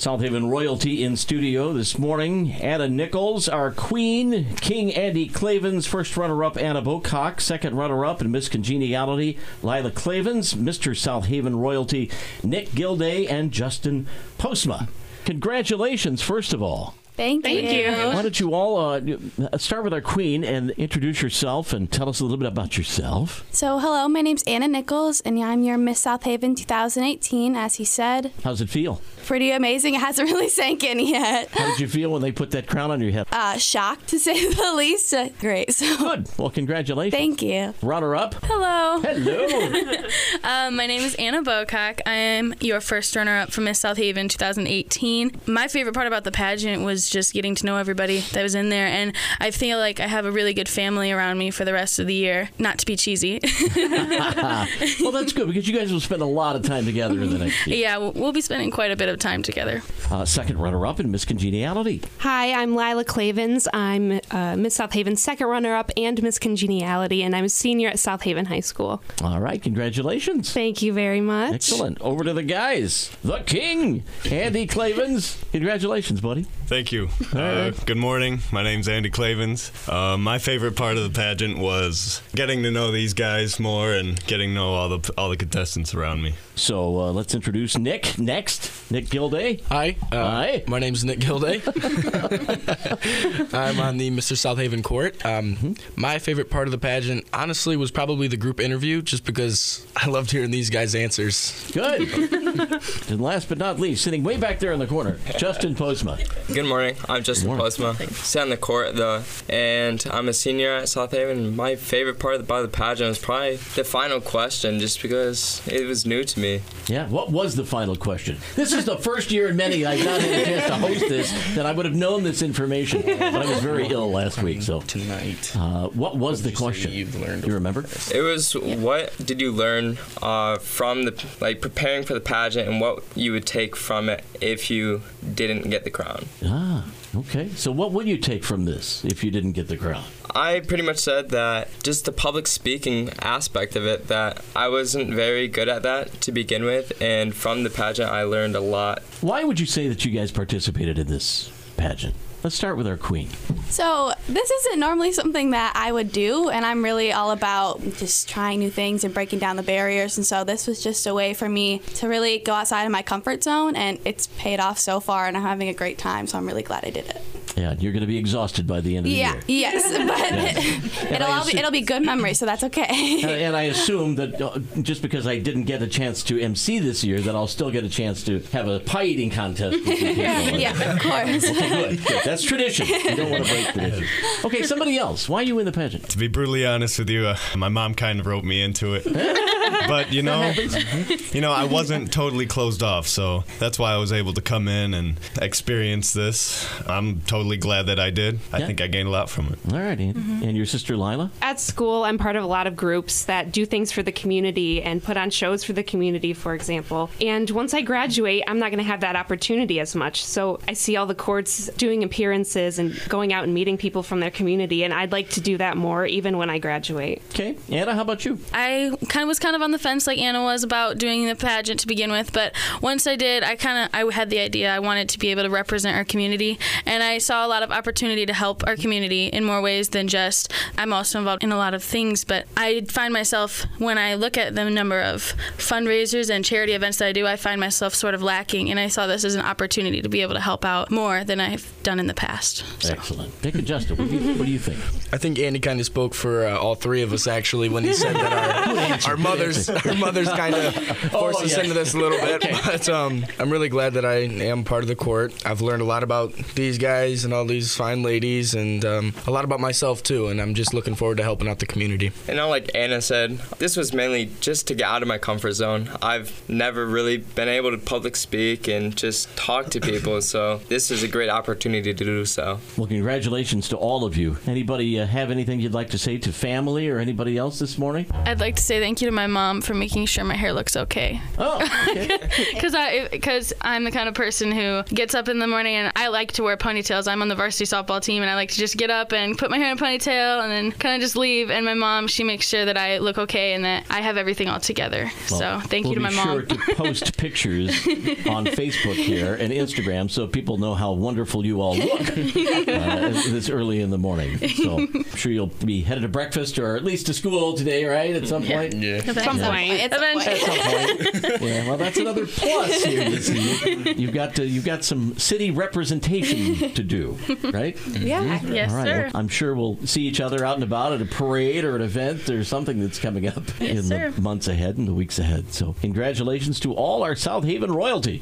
South Haven royalty in studio this morning. Anna Nichols, our queen. King Andy Clavens, first runner-up Anna Bocock, second runner-up in Miss Congeniality Lila Clavens, Mr. South Haven royalty Nick Gilday, and Justin Postma. Congratulations, first of all. Thank you. Why don't you all start with our queen and introduce yourself and tell us a little bit about yourself. So, hello, my name's Anna Nichols, and I'm your Miss South Haven 2018, as he said. How's it feel? Pretty amazing. It hasn't really sank in yet. How did you feel when they put that crown on your head? Shocked, to say the least. Great. So. Good. Well, congratulations. Thank you. Runner-up. Hello. Hello. My name is Anna Bocock. I am your first runner-up for Miss South Haven 2018. My favorite part about the pageant was just getting to know everybody that was in there, and I feel like I have a really good family around me for the rest of the year. Not to be cheesy. Well, that's good, because you guys will spend a lot of time together in the next year. Yeah, we'll be spending quite a bit of time together. Second runner-up in Miss Congeniality. Hi, I'm Lila Clavens. I'm Miss South Haven's second runner-up and Miss Congeniality, and I'm a senior at South Haven High School. All right, congratulations. Thank you very much. Excellent. Over to the guys. The king, Andy Clavens. Congratulations, buddy. Thank you. Good morning. My name's Andy Clavens. My favorite part of the pageant was getting to know these guys more and getting to know all the contestants around me. So let's introduce Nick next. Nick Gilday. Hi. Hi. My name's Nick Gilday. I'm on the Mr. South Haven court. My favorite part of the pageant, honestly, was probably the group interview, just because I loved hearing these guys' answers. Good. And last but not least, sitting way back there in the corner, Justin Postma. Good morning. I'm Justin Postma. Sit on the court, though, and I'm a senior at South Haven. My favorite part about the pageant was probably the final question, just because it was new to me. Yeah, what was the final question? This is the first year in many I've not had a chance to host this that I would have known this information, but I was very ill last week. So tonight, what was the question? You've learned. Do you remember? It was, what did you learn from preparing for the pageant, and what you would take from it if you didn't get the crown? Okay. So what would you take from this if you didn't get the crown? I pretty much said that just the public speaking aspect of it, that I wasn't very good at that to begin with, and from the pageant I learned a lot. Why would you say that you guys participated in this pageant? Let's start with our queen. So this isn't normally something that I would do, and I'm really all about just trying new things and breaking down the barriers, and so this was just a way for me to really go outside of my comfort zone, and it's paid off so far, and I'm having a great time, so I'm really glad I did it. Yeah, you're going to be exhausted by the end of the year. Yes, but it'll be good memory, so that's okay. And I assume that just because I didn't get a chance to MC this year, that I'll still get a chance to have a pie eating contest with people. Yeah, of course. Okay, good. That's tradition. You don't want to break tradition. Okay, somebody else. Why are you in the pageant? To be brutally honest with you, my mom kind of wrote me into it. But, I wasn't totally closed off, so that's why I was able to come in and experience this. I'm totally glad that I did. I think I gained a lot from it. All right, Andy. And your sister, Lila? At school, I'm part of a lot of groups that do things for the community and put on shows for the community, for example. And once I graduate, I'm not going to have that opportunity as much. So I see all the courts doing appearances and going out and meeting people from their community, and I'd like to do that more even when I graduate. Okay. Anna, how about you? I was kind of on the fence like Anna was about doing the pageant to begin with, but once I did, I had the idea I wanted to be able to represent our community, and I saw a lot of opportunity to help our community in more ways than just, I'm also involved in a lot of things, but I find myself, when I look at the number of fundraisers and charity events that I do, I find myself sort of lacking, and I saw this as an opportunity to be able to help out more than I've done in the past. So. Excellent. Nick and Justin, what do you think? I think Andy kind of spoke for all three of us, actually, when he said that our mothers kind of forced us into this a little bit. Okay. But I'm really glad that I am part of the court. I've learned a lot about these guys and all these fine ladies, and a lot about myself, too, and I'm just looking forward to helping out the community. Like Anna said, this was mainly just to get out of my comfort zone. I've never really been able to public speak and just talk to people, so this is a great opportunity to do so. Well, congratulations to all of you. Anybody have anything you'd like to say to family or anybody else this morning? I'd like to say thank you to my mom mom for making sure my hair looks okay. Oh, okay. Because I'm the kind of person who gets up in the morning and I like to wear ponytails. I'm on the varsity softball team and I like to just get up and put my hair in a ponytail and then kind of just leave. And my mom, she makes sure that I look okay and that I have everything all together. Well, so thank you to my mom. We'll be sure to post pictures on Facebook here and Instagram so people know how wonderful you all look this early in the morning. So I'm sure you'll be headed to breakfast or at least to school today, right? At some point? Yeah. At some point. At some point. Yeah, well, that's another plus here. You see. You've got some city representation to do, right? Yeah. Yes, All right. sir. Well, I'm sure we'll see each other out and about at a parade or an event or something that's coming up in sir. the months ahead and the weeks ahead. So congratulations to all our South Haven royalty.